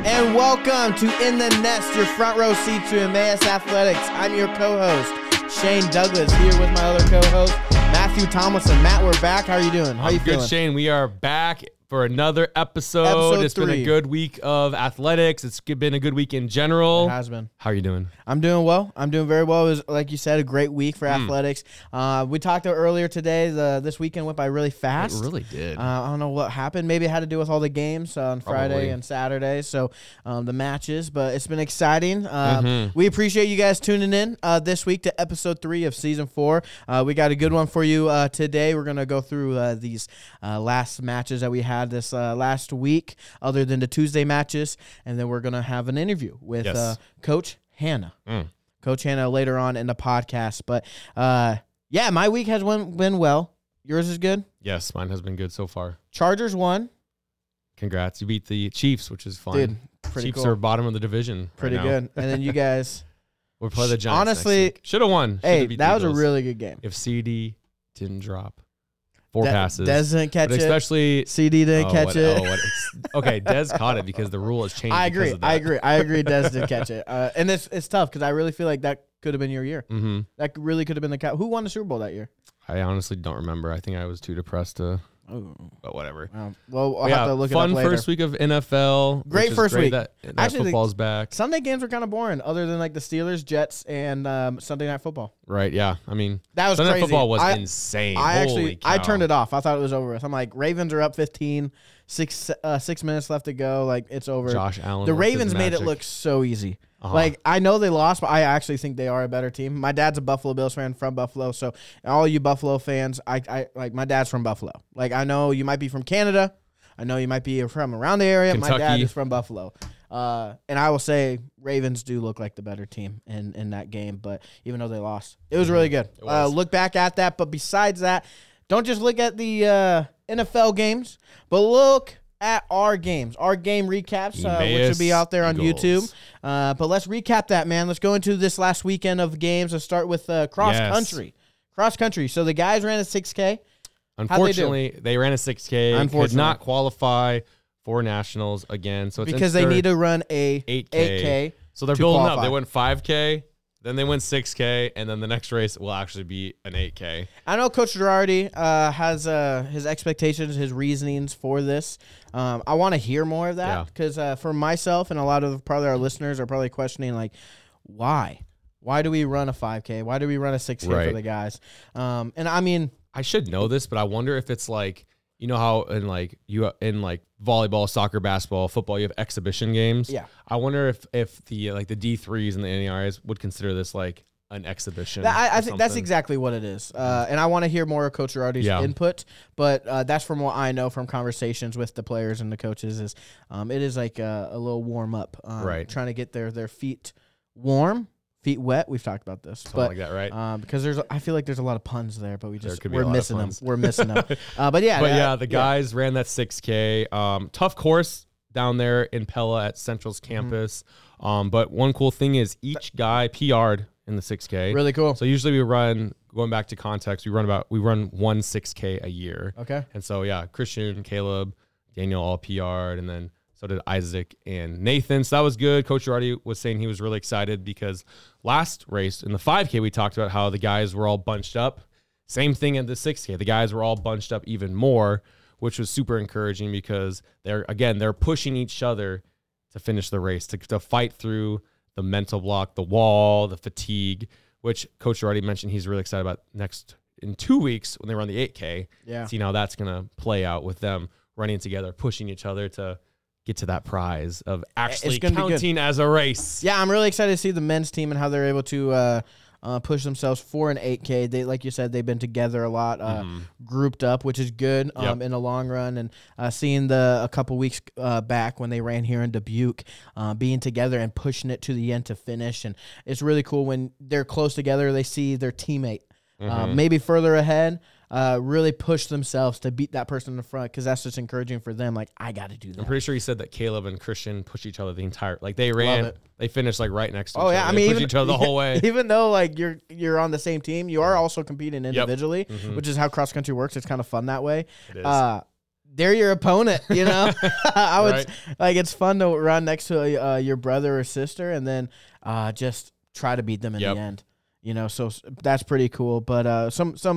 And welcome to In the Nest, your front row seat to Emmaus Athletics. I'm your co-host, Shane Douglas, here with my other co-host, Matthew Tomlinson. Matt, we're back. How are you doing? How are you feeling? Good, Shane. We are back for another episode. It's been a good week of athletics. It's been a good week in general. It has been. How are you doing? I'm doing well. I'm doing very well. It was, like you said, a great week for athletics. We talked earlier today. This weekend went by really fast. It really did. I don't know what happened. Maybe it had to do with all the games on Friday and Saturday, so the matches. But it's been exciting. We appreciate you guys tuning in this week to episode 3 of season 4. We got a good one for you today. We're going to go through these last matches that we had this last week, other than the Tuesday matches, and then we're going to have an interview with Coach Hannah. Coach Hannah later on in the podcast. But, yeah, my week has been well. Yours is good? Yes, mine has been good so far. Chargers won. Congrats. You beat the Chiefs, which is fun. Dude, pretty Chiefs cool. are bottom of the division Pretty right good. And then you guys. We'll play the Giants honestly, next week. Should have won. Hey, that was a really good game. If CD didn't drop 4 passes. Dez didn't catch it. Especially CD didn't catch it. Okay, Dez caught it because the rule has changed. I agree. Dez did catch it. And it's tough because I really feel like that could have been your year. Mm-hmm. That really could have been the Who won the Super Bowl that year? I honestly don't remember. I think I was too depressed to. But whatever. Well, I'll have to look it up later. Fun first week of NFL. Great first week. That actually, football's back. Sunday games were kind of boring, other than like the Steelers, Jets, and Sunday Night Football. Right. Yeah. I mean, that was Sunday crazy. Night Football was insane. I turned it off. I thought it was over with. I'm like, Ravens are up 15, 6 minutes left to go. Like, it's over. Josh Allen. The Ravens made it look so easy. Like, I know they lost, but I actually think they are a better team. My dad's a Buffalo Bills fan from Buffalo, so all you Buffalo fans, I like, my dad's from Buffalo. Like, I know you might be from Canada. I know you might be from around the area. Kentucky. My dad is from Buffalo. And I will say Ravens do look like the better team in that game, but even though they lost, it was really good. Look back at that, but besides that, don't just look at the NFL games, but look at our games, our game recaps, which will be out there on YouTube. But let's recap that, man. Let's go into this last weekend of games. Let's start with cross-country. Cross-country. So the guys ran a 6K. Unfortunately, they ran a 6K. Could not qualify for nationals again. So it's because they need to run a 8K. So they're building up. They went 5K. Then they went 6K, and then the next race will actually be an 8K. I know Coach Girardi has his expectations, his reasonings for this. I want to hear more of that because for myself and a lot of probably our listeners are probably questioning, like, why? Why do we run a 5K? Why do we run a 6K for the guys? And I mean, I should know this, but I wonder if it's like, you know how in volleyball, soccer, basketball, football, you have exhibition games. Yeah. I wonder if the D3s and the NERs would consider this like an exhibition. I think that's exactly what it is. And I want to hear more of Coach Girardi's input, but that's from what I know from conversations with the players and the coaches is it is like a little warm up, trying to get their feet warm. Feet wet. We've talked about this, like that, right? Because I feel like there's a lot of puns there, but we're missing them. We're missing them. The guys ran that 6K. Tough course down there in Pella at Central's campus. But one cool thing is each guy PR'd in the 6K. Really cool. So usually we run, going back to context, we run one 6K a year. Okay. And so Christian, Caleb, Daniel all PR'd, and then so did Isaac and Nathan. So that was good. Coach Girardi was saying he was really excited because last race in the 5K, we talked about how the guys were all bunched up. Same thing in the 6K. The guys were all bunched up even more, which was super encouraging because they're pushing each other to finish the race, to fight through the mental block, the wall, the fatigue, which Coach Girardi mentioned he's really excited about in 2 weeks when they run the 8K. Yeah. See how that's going to play out with them running together, pushing each other to get to that prize of actually counting as a race. Yeah, I'm really excited to see the men's team and how they're able to push themselves for an 8K. They, like you said, they've been together a lot, grouped up, which is good in the long run. And seeing a couple weeks back when they ran here in Dubuque, being together and pushing it to the end to finish. And it's really cool when they're close together, they see their teammate maybe further ahead, really push themselves to beat that person in the front because that's just encouraging for them. Like, I got to do that. I'm pretty sure he said that Caleb and Christian pushed each other the entire, like they ran, they finished like right next to each other. I mean, pushed each other the whole way. Even though like you're on the same team, you are also competing individually, which is how cross country works. It's kind of fun that way. It is. they're your opponent, you know. I would Right. like it's fun to run next to your brother or sister, and then just try to beat them in Yep. the end. You know, so that's pretty cool. But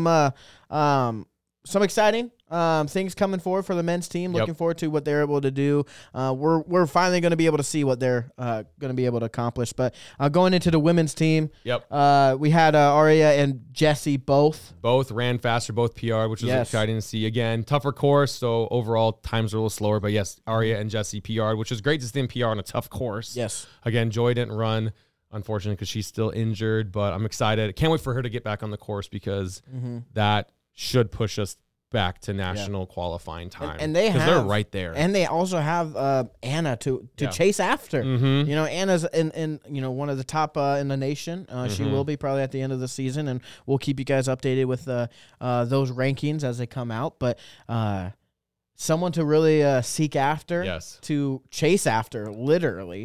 some exciting things coming forward for the men's team. Yep. Looking forward to what they're able to do. We're finally going to be able to see what they're going to be able to accomplish. But going into the women's team, Yep. we had Aria and Jesse both. Both ran faster, both PR, which was Yes. exciting to see. Again, tougher course, so overall times are a little slower. But yes, Aria and Jesse PR, which is great to see them PR on a tough course. Yes. Again, Joy didn't run, unfortunately, because she's still injured. But I'm excited. Can't wait for her to get back on the course because that should push us back to national qualifying time. And they 'Cause have they're right there. and they also have Anna to chase after. Mhm. You know, Anna's in one of the top in the nation. She will be probably at the end of the season, and we'll keep you guys updated with those rankings as they come out. But someone to really seek after, Yes. to chase after, literally.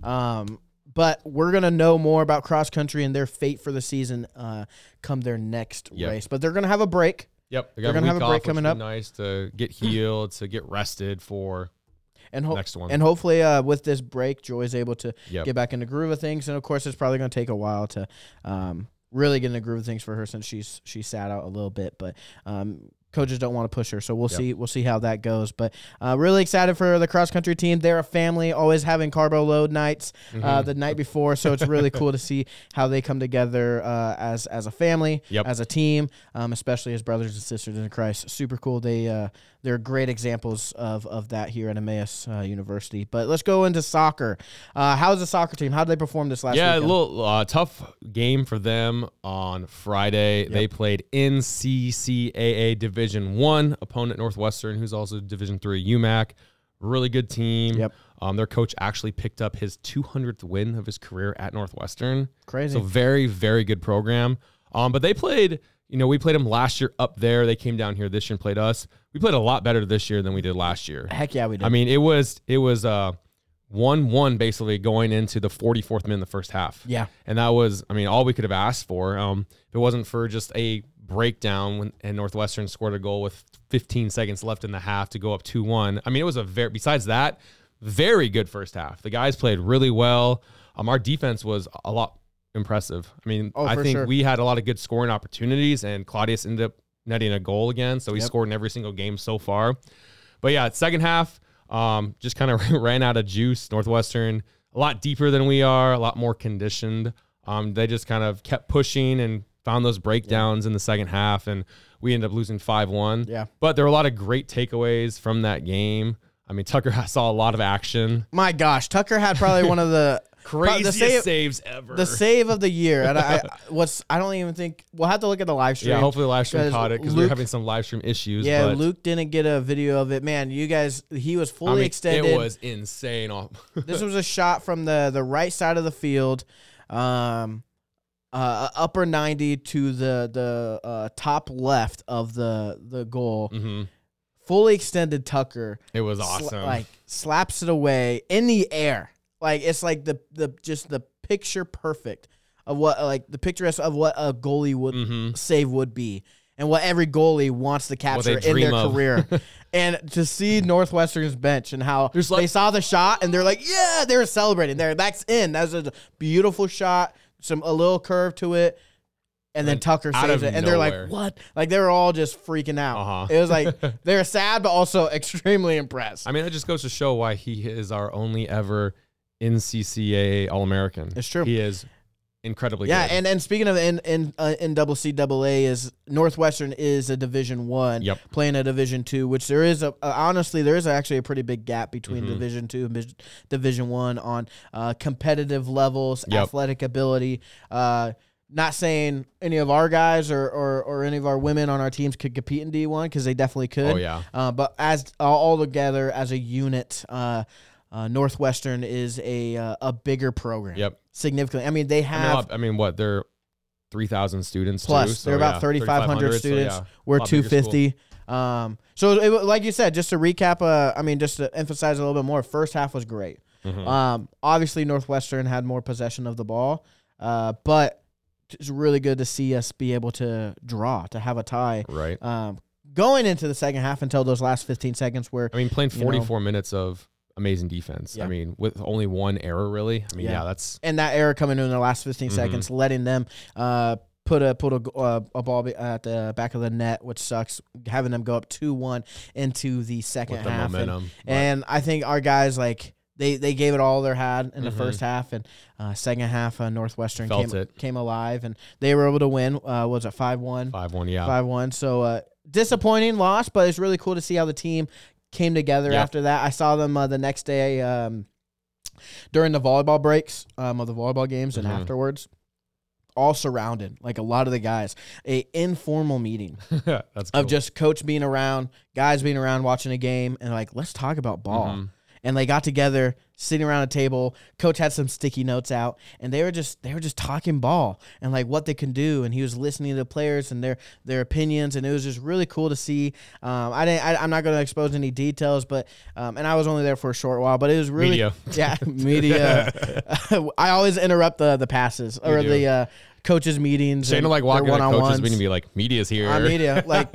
But we're gonna know more about cross country and their fate for the season come their next race. But they're gonna have a break. Yep. They're gonna have a break which coming would up. be nice to get healed, to get rested for And next one. And hopefully, with this break, Joy's able to Yep. get back in the groove of things. And of course, it's probably going to take a while to really get in the groove of things for her since she sat out a little bit. But coaches don't want to push her, so we'll see. We'll see how that goes. But really excited for the cross country team. They're a family, always having carbo load nights the night before. So it's really cool to see how they come together as a family, as a team, especially as brothers and sisters in Christ. Super cool. They're great examples of that here at Emmaus University. But let's go into soccer. How's the soccer team? How did they perform this last weekend? A little tough game for them on Friday. They played NCCAA Division 1 opponent Northwestern, who's also Division 3 UMAC. Really good team. Yep. Their coach actually picked up his 200th win of his career at Northwestern. Crazy. So very, very good program. But they played, we played them last year up there. They came down here this year and played us. We played a lot better this year than we did last year. Heck yeah, we did. I mean, it was 1-1 basically going into the 44th minute in the first half. Yeah. And that was, all we could have asked for. If it wasn't for just a breakdown and Northwestern scored a goal with 15 seconds left in the half to go up 2-1. It was besides that, very good first half. The guys played really well. Our defense was a lot impressive. I think we had a lot of good scoring opportunities, and Claudius ended up netting a goal again. So he scored in every single game so far. But yeah, second half, just kind of ran out of juice. Northwestern, a lot deeper than we are, a lot more conditioned. They just kind of kept pushing and found those breakdowns in the second half, and we ended up losing 5-1. Yeah. But there were a lot of great takeaways from that game. Tucker saw a lot of action. My gosh, Tucker had probably one of the Craziest saves ever. The save of the year. And I don't even think we'll have to look at the live stream. Yeah, hopefully the live stream caught it because we were Luke- having some live stream issues. Yeah, but Luke didn't get a video of it. Man, you guys, he was fully extended. It was insane. This was a shot from the right side of the field, upper 90 to the top left of the goal. Mhm. Fully extended Tucker. It was awesome. Slaps it away in the air. It's like the picture perfect of what the picturesque of what a goalie would save would be, and what every goalie wants to capture in their career. And to see Northwestern's bench and how they saw the shot and they're like, yeah, they were celebrating. That's in. That was a beautiful shot. A little curve to it. And then Tucker saves it. And they're like, what? They were all just freaking out. It was like, they were sad, but also extremely impressed. That just goes to show why he is our only ever NCCAA All-American. It's true. He is incredibly good. Yeah, and speaking of NCAA, is Northwestern is a Division 1 playing a Division 2, which there is honestly there is actually a pretty big gap between Division 2 and Division 1 on competitive levels, athletic ability. Not saying any of our guys or any of our women on our teams could compete in D1 because they definitely could. Oh yeah. But as all together as a unit, Northwestern is a bigger program. Yep. Significantly. They have. What they're 3,000 students plus. too, so they're about 3,500 students. So We're 250. Like you said, just to recap, just to emphasize a little bit more, first half was great. Obviously, Northwestern had more possession of the ball, but it's really good to see us be able to draw, to have a tie. Right. going into the second half until those last 15 seconds where I mean, playing 44 minutes of amazing defense. Yeah. I mean, with only one error, really. I mean, that's and that error coming in the last 15 seconds, letting them put a ball at the back of the net, which sucks. Having them go up 2-1 into the second with the half, momentum. and I think our guys they gave it all they had in the first half, and second half Northwestern came alive, and they were able to win. Was it 5-1? 5-1, yeah. 5-1. So disappointing loss, but it's really cool to see how the team came together after that. I saw them the next day during the volleyball breaks of the volleyball games, and afterwards, all surrounded, like a lot of the guys, a informal meeting That's cool. of just coach being around, guys being around watching a game, and like, let's talk about ball. And they got together, sitting around a table. Coach had some sticky notes out, and they were just talking ball and like what they can do. And he was listening to the players and their opinions, and it was just really cool to see. I'm not going to expose any details, but and I was only there for a short while, but it was really media. I always interrupt the passes or the coaches' meetings. Shane will like walk in a coaches meeting and be like, media's here. Media. Like,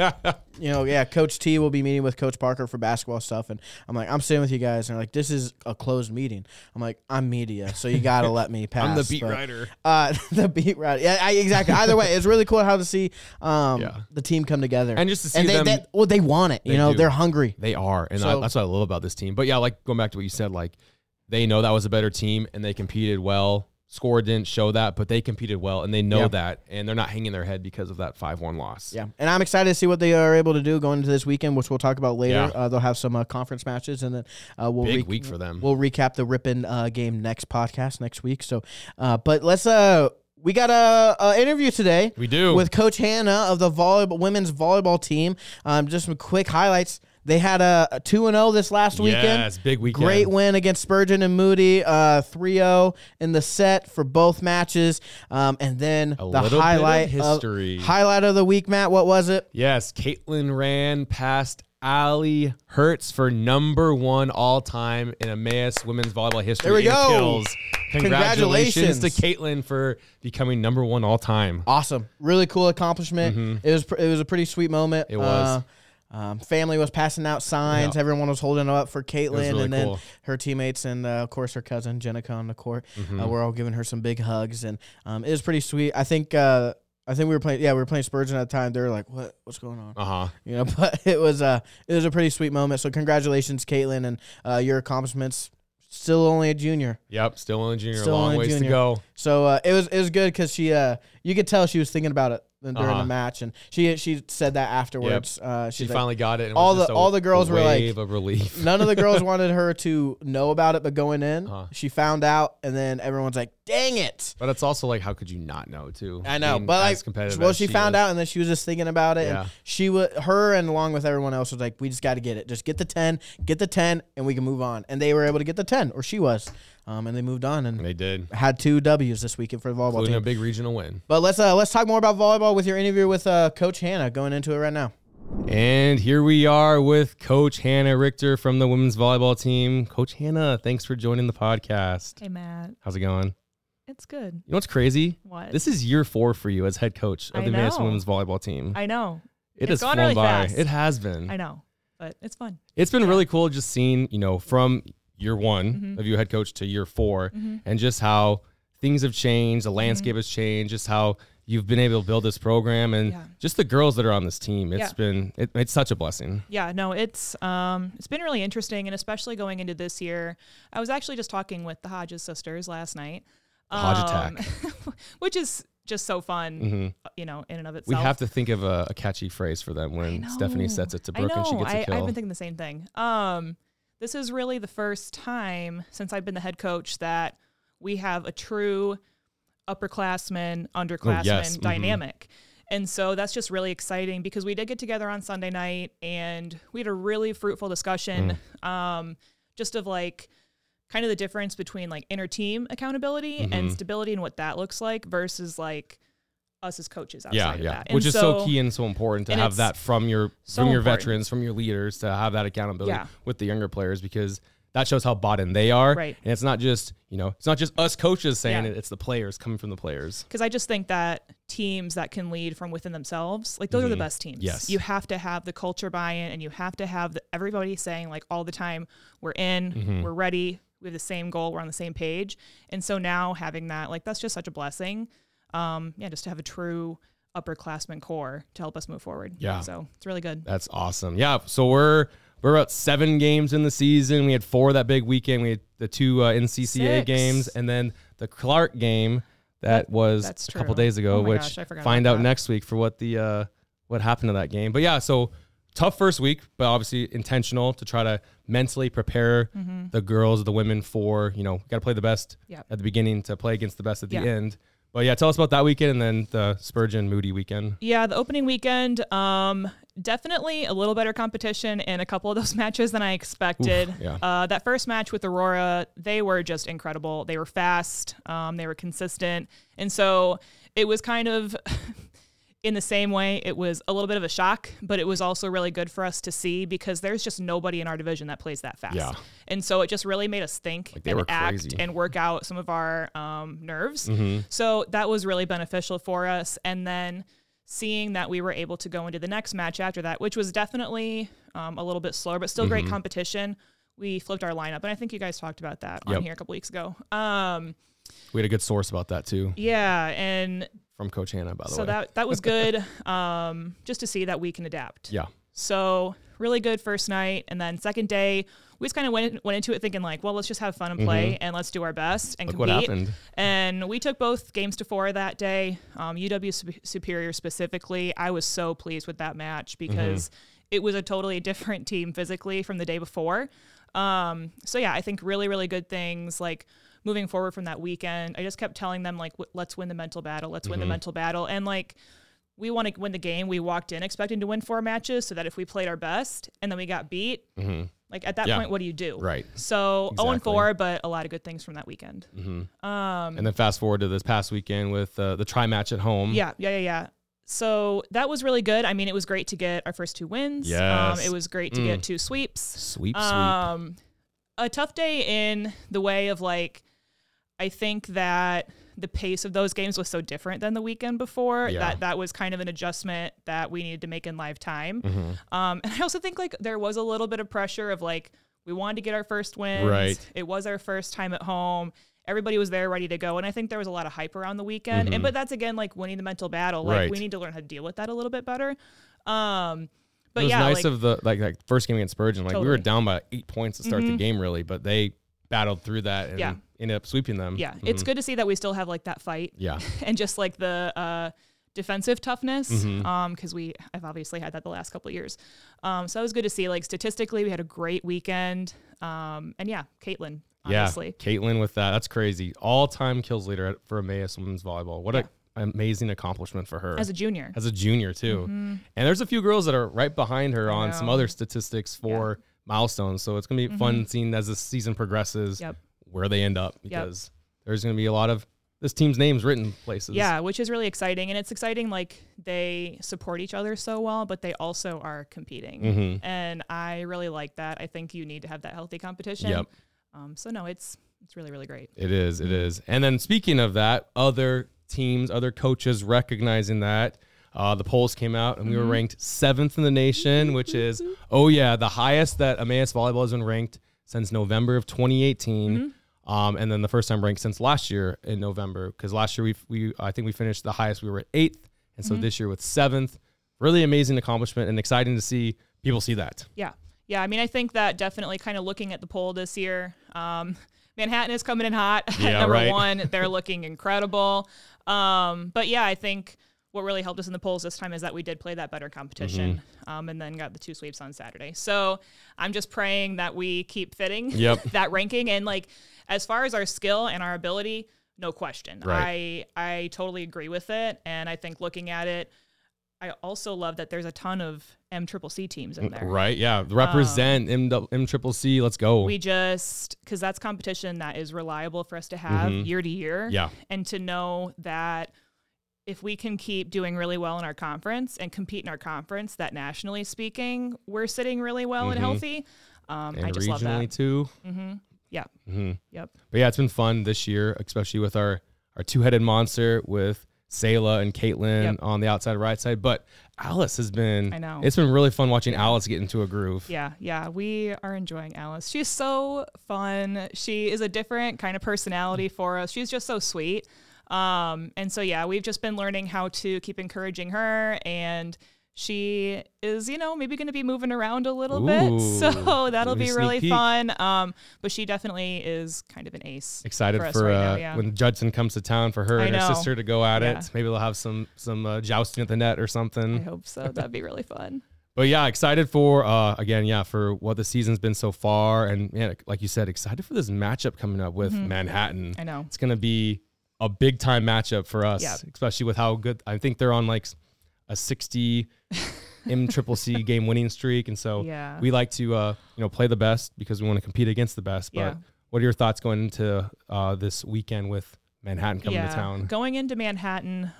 Coach T will be meeting with Coach Parker for basketball stuff. And I'm like, I'm sitting with you guys. And they're like, this is a closed meeting. I'm like, I'm media, so you got to let me pass. I'm the beat writer. The beat writer. Yeah, exactly. Either way, it's really cool how to see the team come together. And just to see them. They want it. They're hungry. They are. And that's what I love about this team. But yeah, like going back to what you said, like they know that was a better team and they competed well. Score didn't show that, but they competed well, and they know that, and they're not hanging their head because of that 5-1 loss. Yeah, and I'm excited to see what they are able to do going into this weekend, which we'll talk about later. They'll have some conference matches, and then we'll big week for them. We'll recap the Ripon game next podcast next week. So, but let's we got a interview today. We do with Coach Hannah of the women's volleyball team. Just some quick highlights. They had a 2-0 this last weekend. Yes, big weekend. Great win against Spurgeon and Moody, 3-0 in the set for both matches. And then the highlight of the week, Matt, what was it? Yes, Caitlin ran past Allie Hertz for #1 all-time in Emmaus women's volleyball history. There we go. Kills. Congratulations to Caitlin for becoming #1 all-time. Awesome. Really cool accomplishment. It was a pretty sweet moment. It was. Family was passing out signs. Yep. Everyone was holding up for Caitlin, really and then cool. her teammates and of course her cousin Jenica on the court. Were all giving her some big hugs, and it was pretty sweet. I think we were playing. Yeah, we were playing Spurgeon at the time. They were like, "What's going on?" But it was a pretty sweet moment. So congratulations, Caitlin, and your accomplishments. Still only a junior. Yep, still only a junior. A long ways to go. So it was good because she you could tell she was thinking about it during the match, and she said that afterwards. Yep. She finally got it. And all the girls were like, of relief. None of the girls wanted her to know about it, but going in, she found out, and then everyone's like, "Dang it!" But it's also like, how could you not know too? I know, but like, she found out, and then she was just thinking about it, and her and along with everyone else was like, "We just got to get it. Just get the 10, and we can move on." And they were able to get the 10, or she was. And they moved on, and they did. Had 2 W's this weekend for the volleyball including team. A big regional win. But let's talk more about volleyball with your interview with Coach Hannah. Going into it right now. And here we are with Coach Hannah Richter from the women's volleyball team. Coach Hannah, thanks for joining the podcast. Hey, Matt. How's it going? It's good. You know what's crazy? What? This is year 4 for you as head coach of the Emmaus women's volleyball team. I know. It has flown really by. fast. It has been. I know, but it's fun. It's been really cool just seeing, from year 1 of you head coach to year 4 and just how things have changed, the landscape has changed, just how you've been able to build this program and just the girls that are on this team. It's such a blessing. Yeah, no, it's been really interesting, and especially going into this year. I was actually just talking with the Hodges sisters last night. Hodge attack. Which is just so fun, in and of itself. We have to think of a catchy phrase for them when Stephanie sets it to Brooke and she gets a kill. I've been thinking the same thing. This is really the first time since I've been the head coach that we have a true upperclassmen, underclassmen dynamic. And so that's just really exciting because we did get together on Sunday night and we had a really fruitful discussion just of like kind of the difference between like inner team accountability and stability and what that looks like versus like us as coaches outside of that. Which is so key and so important to have that from your veterans, from your leaders, to have that accountability with the younger players, because that shows how bought in they are. Right. And it's not just, it's not just us coaches saying it, it's the players coming from the players. Because I just think that teams that can lead from within themselves, like those are the best teams. Yes. You have to have the culture buy-in, and you have to have everybody saying like all the time, we're in, we're ready, we have the same goal, we're on the same page. And so now having that, like, that's just such a blessing. Just to have a true upperclassmen core to help us move forward. Yeah. So it's really good. That's awesome. Yeah. So we're about 7 games in the season. We had 4 that big weekend. We had the 2 NCCA 6 games, and then the Clark game that was a couple days ago, oh which gosh, find out next week for what happened to that game. But yeah, so tough first week, but obviously intentional to try to mentally prepare the girls, the women for, got to play the best at the beginning to play against the best at the end. But yeah, tell us about that weekend and then the Spurgeon Moody weekend. Yeah, the opening weekend, definitely a little better competition in a couple of those matches than I expected. Oof, yeah. That first match with Aurora, they were just incredible. They were fast, they were consistent. And so it was kind of in the same way, it was a little bit of a shock, but it was also really good for us to see because there's just nobody in our division that plays that fast. Yeah. And so it just really made us think and act and work out some of our nerves. So that was really beneficial for us. And then seeing that we were able to go into the next match after that, which was definitely a little bit slower, but still great competition. We flipped our lineup. And I think you guys talked about that on here a couple weeks ago. We had a good source about that too. Yeah. And from Coach Hannah, by the way. So that was good, just to see that we can adapt. Yeah. So really good first night. And then second day, we just kind of went into it thinking like, well, let's just have fun and play and let's do our best and compete. What happened. And we took both games to 4 that day. UW Superior specifically, I was so pleased with that match because it was a totally different team physically from the day before. So yeah, I think really, really good things like moving forward from that weekend. I just kept telling them like, let's win the mental battle. Let's win the mental battle. And like, we want to win the game. We walked in expecting to win 4 matches so that if we played our best and then we got beat, like at that point, what do you do? Right. So 0-4, but a lot of good things from that weekend. And then fast forward to this past weekend with the tri-match at home. Yeah. So that was really good. I mean, it was great to get our first 2 wins. Yes. It was great to get 2 sweeps. Sweep. A tough day in the way of like, I think that the pace of those games was so different than the weekend before that was kind of an adjustment that we needed to make in live time. And I also think like there was a little bit of pressure of like, we wanted to get our first wins. Right. It was our first time at home. Everybody was there ready to go. And I think there was a lot of hype around the weekend. But that's again, like winning the mental battle. Like we need to learn how to deal with that a little bit better. But it was nice of the like first game against Spurgeon. Like we were down by 8 points to start the game really, but they battled through that and ended up sweeping them. Yeah. It's good to see that we still have like that fight. Yeah. And just like the defensive toughness, because I've obviously had that the last couple of years. So it was good to see like statistically we had a great weekend. And yeah, Caitlin, honestly. Yeah, Caitlin with that. That's crazy. All-time kills leader for Emmaus women's volleyball. What an amazing accomplishment for her. As a junior. Too. And there's a few girls that are right behind her on some other statistics for milestones. So it's going to be fun seeing as the season progresses where they end up because there's going to be a lot of this team's names written places. Yeah, which is really exciting. And it's exciting like they support each other so well, but they also are competing. And I really like that. I think you need to have that healthy competition. Yep. So no, it's really, really great. It is. And then speaking of that, other teams, other coaches recognizing that, the polls came out and we were ranked 7th in the nation, which is, the highest that Emmaus volleyball has been ranked since November of 2018. And then the first time ranked since last year in November, because last year I think we finished the highest. We were at 8th. And so this year with 7th, really amazing accomplishment and exciting to see people see that. Yeah. Yeah. I mean, I think that definitely kind of looking at the poll this year, Manhattan is coming in hot at number 1. They're looking incredible. But yeah, I think what really helped us in the polls this time is that we did play that better competition and then got the 2 sweeps on Saturday. So I'm just praying that we keep fitting that ranking. And like, as far as our skill and our ability, no question. Right. I totally agree with it. And I think looking at it, I also love that there's a ton of MCCC teams in there. Right, yeah. Represent MCCC, let's go. Because that's competition that is reliable for us to have year to year. Yeah. And to know that if we can keep doing really well in our conference and compete in our conference, that nationally speaking, we're sitting really well and healthy. And I just love that. Regionally too. Yeah. Yep. But yeah, it's been fun this year, especially with our two-headed monster with Sayla and Caitlin on the outside right side. But Alice has been, I know. It's been really fun watching Alice get into a groove. Yeah. We are enjoying Alice. She's so fun. She is a different kind of personality for us. She's just so sweet. And so, yeah, we've just been learning how to keep encouraging her, and she is, maybe going to be moving around a little bit. So that'll be really fun. But she definitely is kind of an ace. Excited for right now, when Judson comes to town for her and her sister to go at it. Maybe they'll have some jousting at the net or something. I hope so. That'd be really fun. But yeah, excited for, for what the season's been so far. And yeah, like you said, excited for this matchup coming up with Manhattan. I know. It's going to be a big time matchup for us, especially with how good, I think they're on like a 60 MCCC game winning streak. And so we like to, play the best because we want to compete against the best. But what are your thoughts going into this weekend with Manhattan coming to town? Going into Manhattan,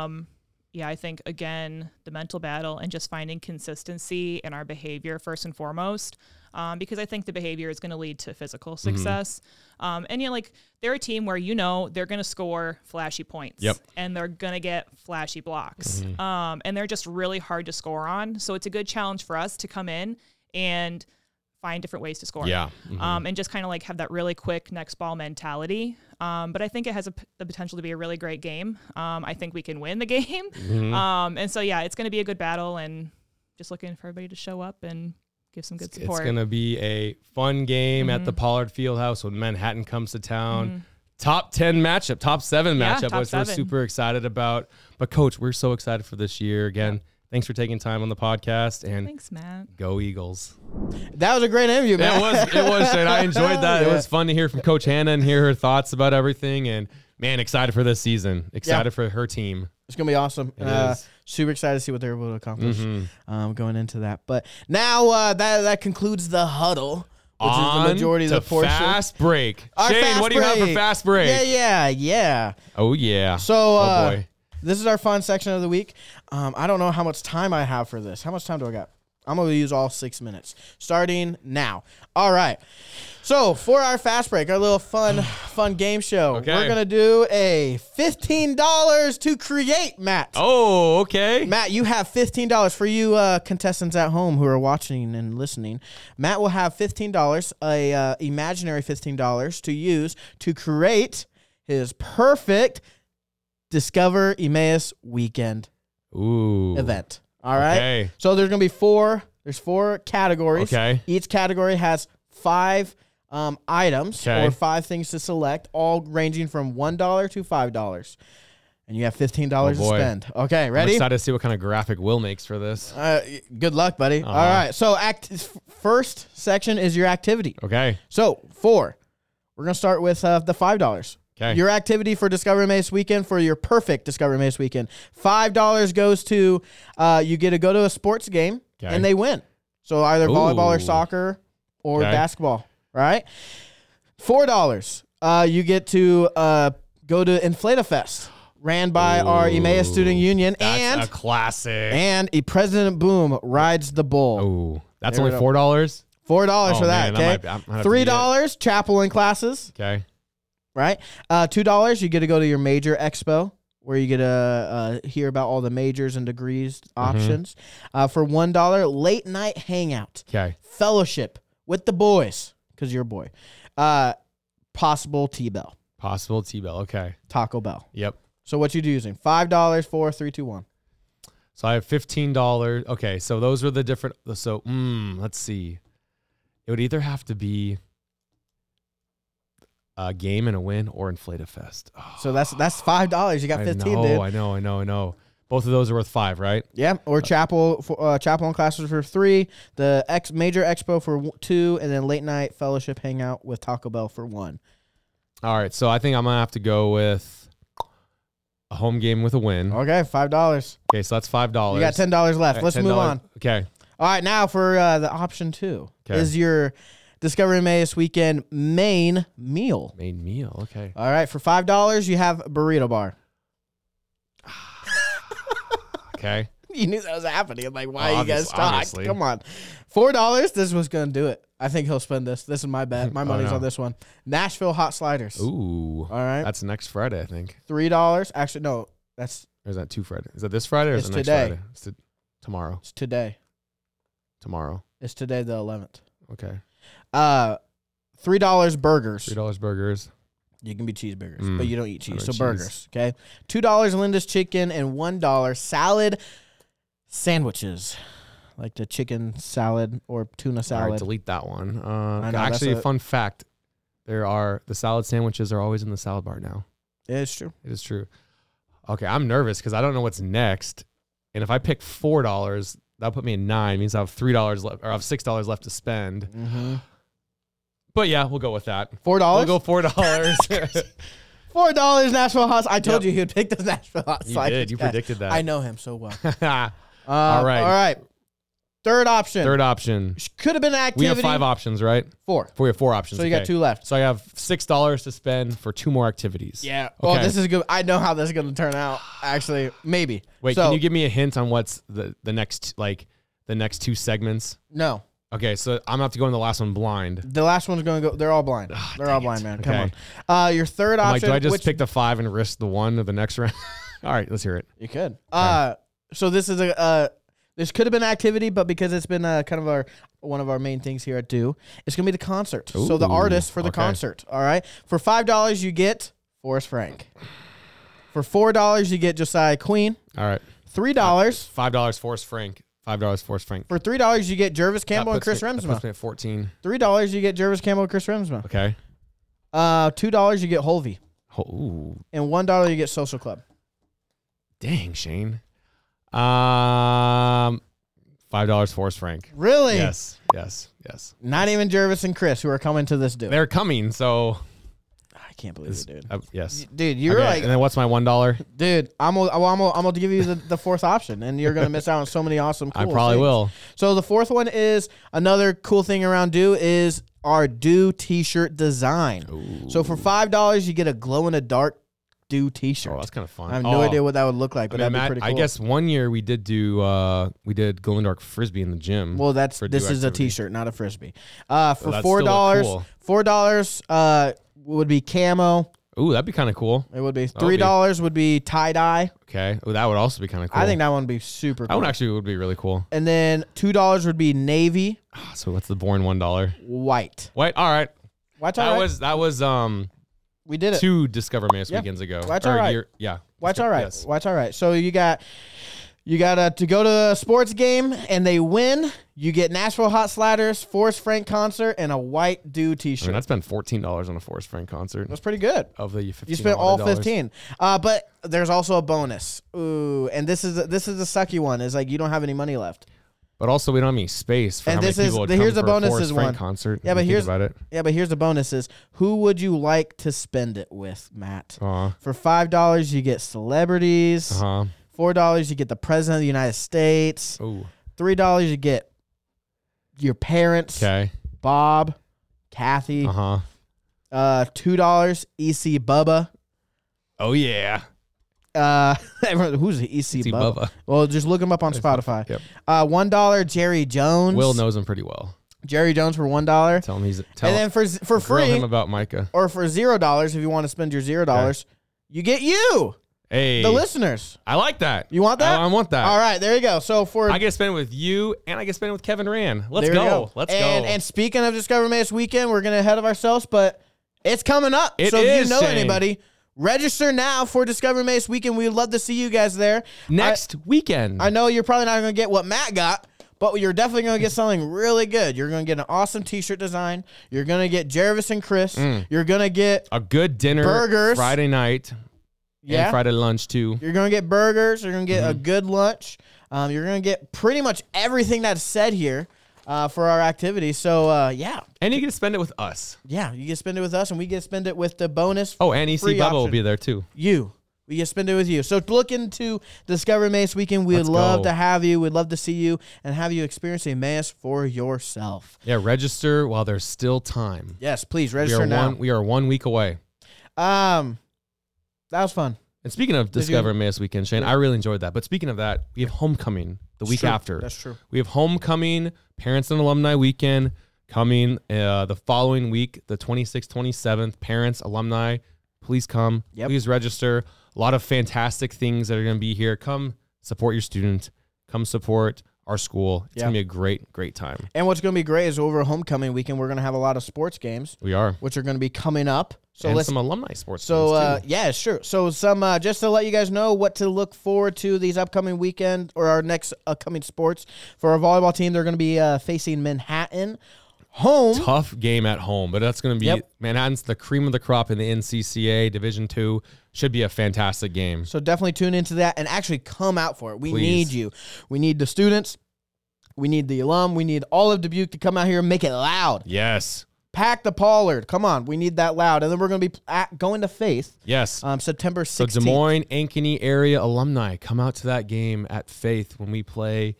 I think, again, the mental battle and just finding consistency in our behavior first and foremost, because I think the behavior is going to lead to physical success. And they're a team where, they're going to score flashy points and they're going to get flashy blocks. And they're just really hard to score on. So it's a good challenge for us to come in and find different ways to score. And just kind of have that really quick next ball mentality. But I think it has the potential to be a really great game. I think we can win the game. And so, it's going to be a good battle, and just looking for everybody to show up and give some good support. It's going to be a fun game at the Pollard Fieldhouse when Manhattan comes to town. Top 10 matchup, top 7 matchup, which we're super excited about. But Coach, we're so excited for this year. Again, thanks for taking time on the podcast, and thanks, Matt. Go Eagles. That was a great interview, Matt. It was, Shane. I enjoyed that. It was fun to hear from Coach Hannah and hear her thoughts about everything. And man, excited for this season. Excited for her team. It's going to be awesome. Super excited to see what they're able to accomplish going into that. But now that concludes the huddle, which is the majority of the portion. Fast break. Shane, what do you have for fast break? Yeah. Oh, yeah. So, oh, boy. This is our fun section of the week. I don't know how much time I have for this. How much time do I got? I'm going to use all 6 minutes, starting now. All right. So for our fast break, our little fun game show, we're going to do a $15 to create, Matt. Oh, okay. Matt, you have $15 for you contestants at home who are watching and listening. Matt will have $15, a imaginary $15 to use to create his perfect Discover Emmaus Weekend event. All right. Okay. So there's going to be four categories. Okay. Each category has 5 items or 5 things to select, all ranging from $1 to $5. And you have $15 to spend. Okay, ready? I'm excited to see what kind of graphic Will makes for this. Good luck, buddy. All right. So first section is your activity. Okay. So 4. We're going to start with the $5. Okay. Your activity for Discover Emmaus Weekend, for your perfect Discover Emmaus Weekend, $5 goes to, you get to go to a sports game, and they win. So either volleyball or soccer or basketball, right? $4, you get to go to Inflata Fest, ran by our Emmaus Student Union. That's a classic. And President Boom rides the bull. Oh, that's only $4? $4 for that, okay? $3, chapel and classes. Okay. Right? $2, you get to go to your major expo where you get to hear about all the majors and degrees options. For $1, late night hangout. Okay. Fellowship with the boys, because you're a boy. Possible T-Bell. Possible T-Bell, okay. Taco Bell. Yep. So what you using? $5, 4, 3, 2, 1. So I have $15. Okay, so those are the different. So, let's see. It would either have to be a game and a win or Inflata Fest. Oh, so that's $5. You got 15, dude. I know. Both of those are worth 5, right? Yeah. Or chapel and classes for 3, the major expo for 2, and then late night fellowship hangout with Taco Bell for 1. All right. So I think I'm gonna have to go with a home game with a win. Okay, $5. Okay, so that's $5. You got $10 left. Let's move on. Okay. All right, now for the option 2 is your Discover Emmaus Weekend main meal. Main meal, okay. All right, for $5, you have a burrito bar. Okay. You knew that was happening. I'm like, why you guys talk? Come on. $4, this was going to do it. I think he'll spend this. This is my bet. My money's on this one. Nashville Hot Sliders. Ooh. All right. That's next Friday, I think. $3. Actually, no. That's. Or is that 2 Friday? Is that this Friday or is it next today. Friday? It's tomorrow. It's today. Tomorrow. It's today, the 11th. Okay. $3 burgers. $3 burgers. You can be cheeseburgers, but you don't eat cheese. So cheese. burgers, okay? $2 Linda's Chicken and $1 salad sandwiches. Like the chicken salad or tuna salad. All right, delete that one. I know, actually, a fun fact. The salad sandwiches are always in the salad bar now. Yeah, it's true. It is true. Okay, I'm nervous because I don't know what's next. And if I pick $4, that'll put me at 9. Means I have $3 left, or I have $6 left to spend. Mm-hmm. But yeah, we'll go with that. $4? We'll go $4. $4 Nashville Hot. I told you he would pick the Nashville Hot. You did. You predicted that. I know him so well. All right. All right. Third option. Could have been an activity. We have 5 options, right? 4. We have 4 options. So you got 2 left. So I have $6 to spend for 2 more activities. Yeah. Okay. Oh, this is good. I know how this is going to turn out. Actually, maybe. Wait, can you give me a hint on what's the next 2 segments? No. Okay, so I'm gonna have to go in the last one blind. The last one's going to go. They're all blind. They're all blind, man. Come on. Your third option. Do I just pick the 5 and risk the 1 of the next round? All right, let's hear it. You could. So this is this could have been activity, but because it's been kind of one of our main things here at Do, it's gonna be the concert. Ooh, so the artist for the concert. All right. For $5, you get Forrest Frank. For $4, you get Josiah Queen. All right. $3. $5 Forrest Frank. $5 Forrest Frank. For $3, you get Jervis Campbell and Chris Remsma. That puts me at 14. $3, you get Jervis Campbell and Chris Remsma. Okay. $2, you get Holvey. Ooh. And $1, you get Social Club. Dang, Shane. $5 Forrest Frank. Really? Yes. Not even Jervis and Chris who are coming to this dude. They're coming, so I can't believe it, dude. Yes. Dude, you're okay, and then what's my $1? Dude, I'm gonna give you the 4th option, and you're gonna miss out on so many awesome cool I probably things. will. So the 4th one is another cool thing around Do is our Do t-shirt design. Ooh. So for $5, you get a glow-in-the-dark Do t-shirt. Oh, that's kind of fun. I have no idea what that would look like, but that'd be pretty cool. I guess one year we did glow in the dark frisbee in the gym. Well, this is a t-shirt, not a frisbee. For that's $4, still $4 would be camo. Ooh, that'd be kind of cool. It would be $3 would be tie dye. Okay. Oh, that would also be kind of cool. I think that one would be super cool. That one actually would be really cool. And then $2 would be navy. So what's the boring $1? White. White. All right. White's all right. That was we did it 2 Discover Mass weekends ago. White's all right. White's all right. Yes. White's all right. So you got to go to a sports game and they win. You get Nashville Hot Sliders, Forrest Frank concert, and a white Do t-shirt. I mean, I spent $14 on a Forrest Frank concert. That's pretty good. Of the $15. You spent all $15. But there's also a bonus. Ooh, and this is a sucky one. Is like you don't have any money left. But also, we don't have any space for and how many people would come here's for the bonuses a Forrest Frank one. concert. Yeah, but here's about it. Yeah, but here's the bonuses. Who would you like to spend it with, Matt? Uh-huh. For $5, you get celebrities. Uh-huh. $4, you get the President of the United States. Ooh. $3, you get your parents. Okay. Bob, Kathy. Uh-huh. $2, EC Bubba. Oh, yeah. Who's EC Bubba? Well, just look him up on Spotify. Yep. $1, Jerry Jones. Will knows him pretty well. Jerry Jones for $1. Tell him and then for free, him about Micah. Or for $0, if you want to spend your $0, you get you. Hey, the listeners. I like that. You want that? I want that. All right, there you go. So I get to spend it with you, and I get to spend it with Kevin Rand. Let's go. Let's go. And speaking of Discover Mace Weekend, we're getting ahead of ourselves, but it's coming up. It so is, if you know Shane. anybody, register now for Discover Mace Weekend. We'd love to see you guys there next weekend. I know you're probably not going to get what Matt got, but you're definitely going to get something really good. You're going to get an awesome t-shirt design. You're going to get Jervis and Chris. You're going to get a good dinner burgers Friday night. Yeah. And Friday lunch too. You're going to get burgers. You're going to get a good lunch. You're going to get pretty much everything that's said here for our activity. So, yeah. And you get to spend it with us. Yeah, you get to spend it with us, and we get to spend it with the bonus. Oh, and EC Bubba will be there too. We get to spend it with you. So look into Discover Mace Weekend. We'd love to have you. We'd love to see you and have you experience a Mace for yourself. Yeah, register while there's still time. Yes, please register now. We are 1 week away. That was fun. And speaking of Discover Mace Weekend, Shane, I really enjoyed that. But speaking of that, we have homecoming the week after. That's true. We have homecoming, parents and alumni weekend. coming the following week, the 26th, 27th. Parents, alumni, please come. Yep. Please register. A lot of fantastic things that are going to be here. Come support your student. Come support our school. It's going to be a great, great time. And what's going to be great is over homecoming weekend, we're going to have a lot of sports games. We are. Which are going to be coming up. So and some alumni sports games too. Yeah, sure. So some just to let you guys know what to look forward to these upcoming weekend or our next upcoming sports. For our volleyball team, they're going to be facing Manhattan. Home. Tough game at home, but that's going to be Manhattan's the cream of the crop in the NCCA Division II. Should be a fantastic game. So definitely tune into that and actually come out for it. We need you. We need the students. We need the alum. We need all of Dubuque to come out here and make it loud. Yes. Pack the Pollard. Come on. We need that loud. And then we're going to be going to Faith. Yes. September 16th. So Des Moines, Ankeny area alumni, come out to that game at Faith when we play.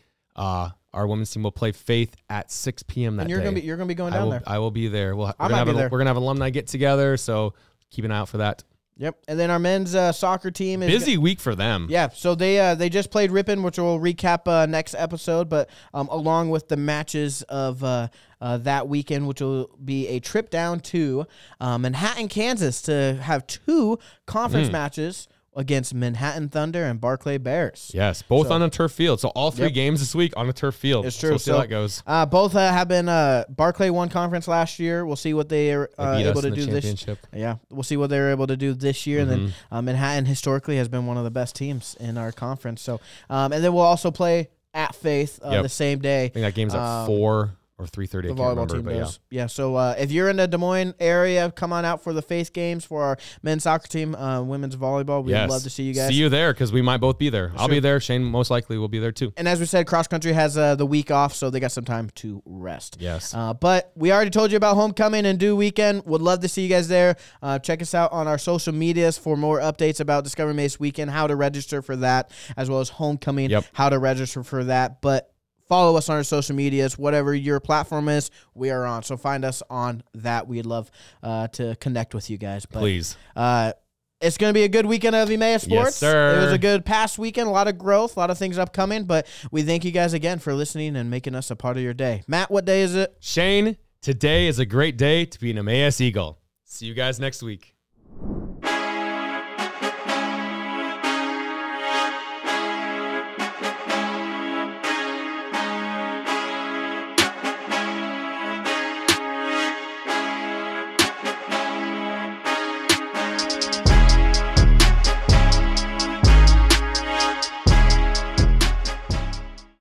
Our women's team will play Faith at 6 p.m. that and day. You're gonna be going down there. I will be there. We're gonna have alumni get together, so keep an eye out for that. Yep. And then our men's soccer team is busy week for them. Yeah. So they just played Ripon, which we'll recap next episode. But along with the matches of that weekend, which will be a trip down to Manhattan, Kansas, to have 2 conference matches against Manhattan Thunder and Barclay Bears. Yes, both on a turf field. So all 3 games this week on a turf field. It's true. So we'll see how that goes. Both have been Barclay won conference last year. We'll see what they are able to do this. Yeah, we'll see what they're able to do this year. And then Manhattan historically has been one of the best teams in our conference. So and then we'll also play at Faith the same day. I think that game's at 4 or 3:30. The volleyball team does. Yeah. So if you're in the Des Moines area, come on out for the Faith games for our men's soccer team, women's volleyball. We'd love to see you guys. See you there because we might both be there. I'll be there. Shane most likely will be there too. And as we said, cross country has the week off, so they got some time to rest. Yes. But we already told you about homecoming and due weekend. Would love to see you guys there. Check us out on our social medias for more updates about Discover Mace Weekend, how to register for that, as well as homecoming, how to register for that. But follow us on our social medias, whatever your platform is, we are on. So find us on that. We'd love to connect with you guys. But, please. It's going to be a good weekend of Emmaus Sports. Yes, sir. It was a good past weekend, a lot of growth, a lot of things upcoming. But we thank you guys again for listening and making us a part of your day. Matt, what day is it? Shane, today is a great day to be an Emmaus Eagle. See you guys next week.